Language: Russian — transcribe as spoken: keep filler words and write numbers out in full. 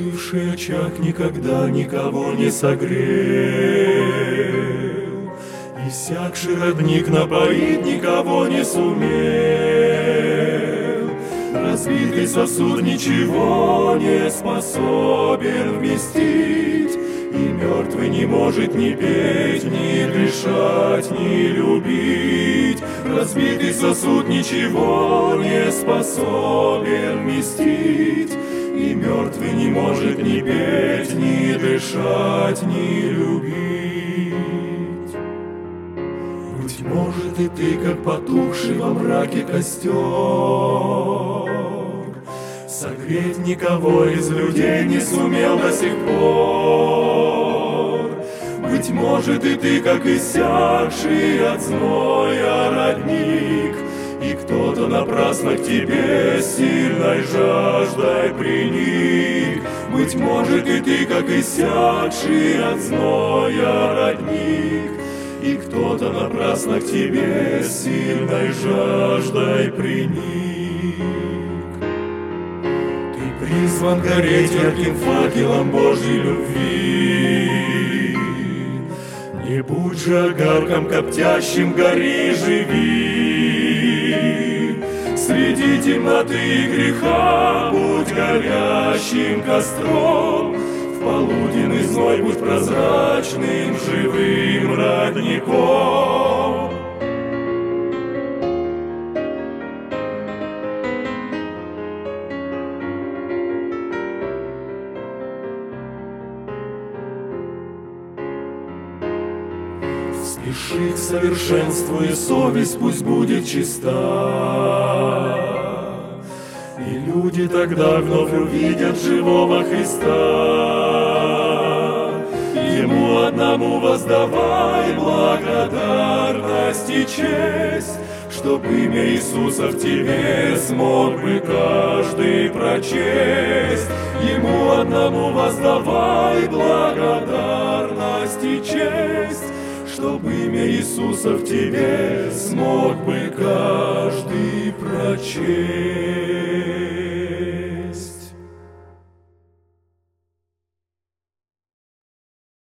Остывший очаг никогда никого не согрел, иссякший родник напоить никого не сумел. Разбитый сосуд ничего не способен вместить, и мертвый не может ни петь, ни дышать, ни любить. Разбитый сосуд ничего не способен вместить, и мертвый не может ни петь, ни дышать, ни любить. Быть может, и ты, как потухший во мраке костер, согреть никого из людей не сумел до сих пор. Быть может, и ты, как иссякший от зноя родник, и кто-то напрасно к тебе сильной жаждой приник. Быть может, и ты, как иссякший от зноя родник, и кто-то напрасно к тебе сильной жаждой приник. Ты призван гореть ярким факелом Божьей любви. Не будь же огарком коптящим, гори, живи. Среди темноты и греха будь горящим костром, в полуденный зной будь прозрачным, живым родником. Спеши к совершенству, и совесть пусть будет чиста, и люди тогда вновь увидят живого Христа. Ему одному воздавай благодарность и честь, чтоб имя Иисуса в тебе смог бы каждый прочесть. Ему одному воздавай благодарность и честь, чтоб имя Иисуса в тебе смог бы каждый прочесть.